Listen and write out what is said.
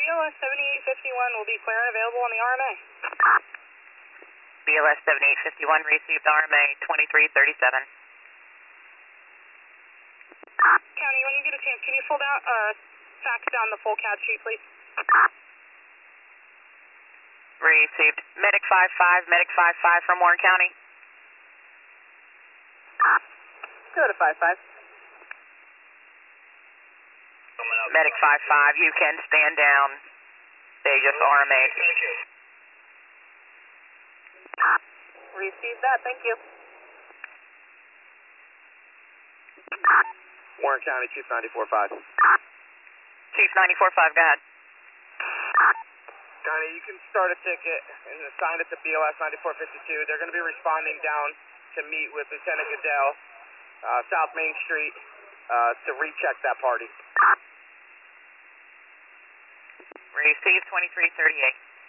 BLS 7851 will be clear and available on the RMA. BLS 7851 received RMA 2337. County, when you get a chance, can you fax down the full CAD sheet, please? Received. Medic 55, Medic 55 from Warren County. Go to 55. Medic 55, you can stand down. They just RMA. Receive that, thank you. Warren County, Chief 94.5. Chief 94.5, go ahead. County, you can start a ticket and assign it to BLS 9452. They're going to be responding down to meet with Lieutenant Goodell, South Main Street, to recheck that party. Receive 2338.